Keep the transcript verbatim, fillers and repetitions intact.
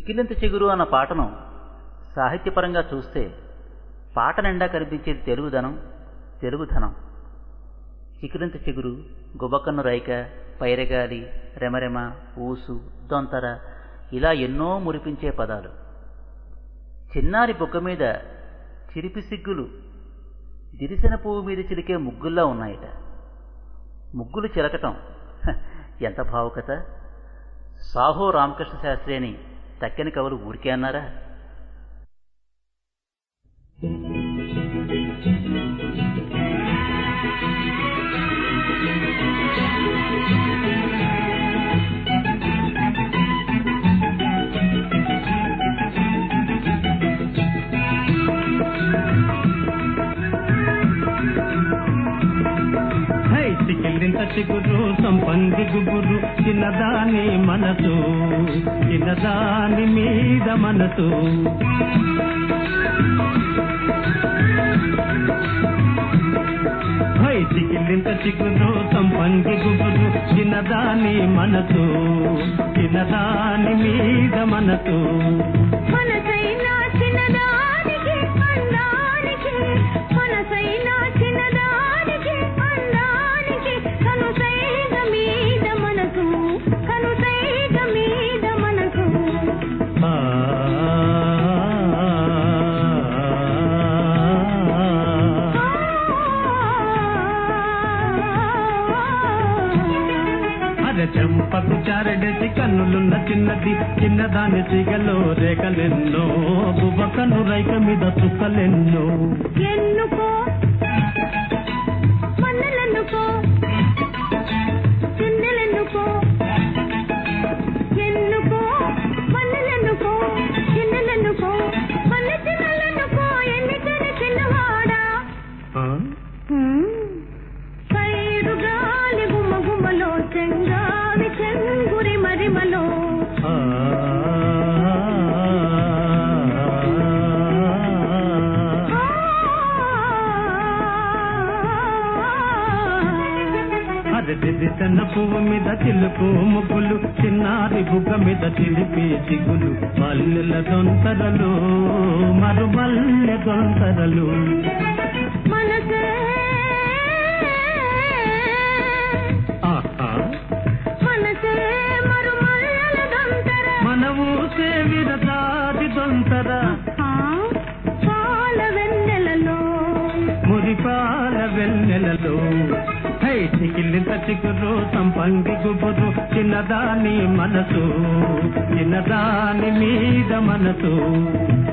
చికిలింత చిగురు అన్న పాటను సాహిత్యపరంగా చూస్తే పాట నిండా కనిపించేది తెలుగుదనం, తెలుగుధనం. చికిలింత చిగురు, గుబకన్ను రైక, పైరగాలి, రెమరెమ, ఊసు, దొంతర ఇలా ఎన్నో మురిపించే పదాలు. చిన్నారి బొగ్గ మీద చిరిపి సిగ్గులు దిరిసిన పువ్వు మీద చిలికే ముగ్గుల్లా ఉన్నాయట. ముగ్గులు చిలకటం ఎంత భావుకత! సాహో రామకృష్ణ శాస్త్రి అని తక్కిన కవులు ఊరికే అన్నారా? చికిలింత చిగురు సంపంగి గుబురు చిన్నదాని మనసు, చిన్నదాని మీద మనసు. హై చికిలింత చిగురు సంపంగి గుబురు చిన్నదాని మనసు, చిన్నదాని మీద మనసు. మనసైనా చిన్నదానికి అందానికి, మనసైనా చిన్నదానికి అందానికి, కనుసైగ మీద మనసు, కనుసైగ మీద మనసు. చెంపకు చారడేసి కన్నులున్న చిన్నది, చిన్నదాని సిగలో రేఖలెన్నో, బుబకన్ను రైక మీద చుక్కలెన్నో. ఎన్నుకో మన్నెలెన్నుకో, చిన్నెలెన్నుకో, ఎన్నుకో మన్నెలెన్నుకో, చిన్నెలెన్నుకో, మన్నె చిన్నెలెన్నుకో, ఎన్నికని చిన్నవాడా. పైరు గాలి గుమ గుమలో, చెంగావి చెంగురి మరిమలో. చిన్న పువ్వు మీద చిలుకు ముగ్గులు, చిన్నారి బుగ్గ మీద చిలిపి చిగులు, మల్లెల దొంతరలు మరు మల్లె దొంతరలు. మనసే మనసే మరు మల్లెల దొంతర, మన ఊసే విరదాది దొంతర. పాల వెన్నెలలో మురిపాల వెన్నెలలో. హై చికిలింత చిగురు సంపంగి గుబురు చిన్నదాని మనసు, చిన్నదాని మీద మనసు.